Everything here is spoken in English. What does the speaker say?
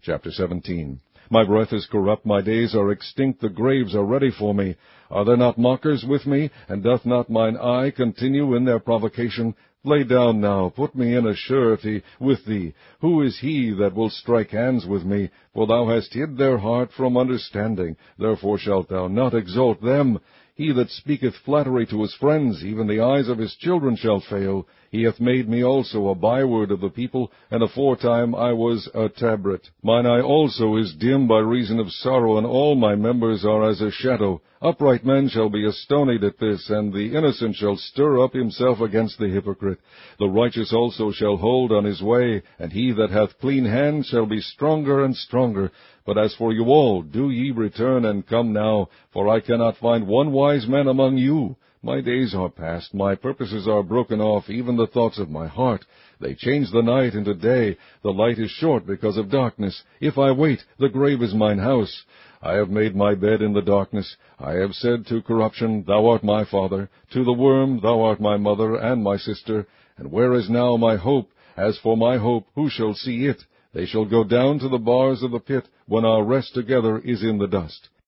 Chapter 17. My breath is corrupt, my days are extinct, the graves are ready for me. Are there not mockers with me, and doth not mine eye continue in their provocation? Lay down now, put me in a surety with thee. Who is he that will strike hands with me? For thou hast hid their heart from understanding, therefore shalt thou not exalt them. He that speaketh flattery to his friends, even the eyes of his children shall fail. He hath made me also a byword of the people, and aforetime I was a tabret. Mine eye also is dim by reason of sorrow, and all my members are as a shadow. Upright men shall be astonied at this, and the innocent shall stir up himself against the hypocrite. The righteous also shall hold on his way, and he that hath clean hands shall be stronger and stronger. But as for you all, do ye return and come now, for I cannot find one wise man among you. My days are past, my purposes are broken off, even the thoughts of my heart. They change the night into day, the light is short because of darkness. If I wait, the grave is mine house. I have made my bed in the darkness. I have said to corruption, Thou art my father. To the worm, Thou art my mother and my sister. And where is now my hope? As for my hope, who shall see it? They shall go down to the bars of the pit, when our rest together is in the dust.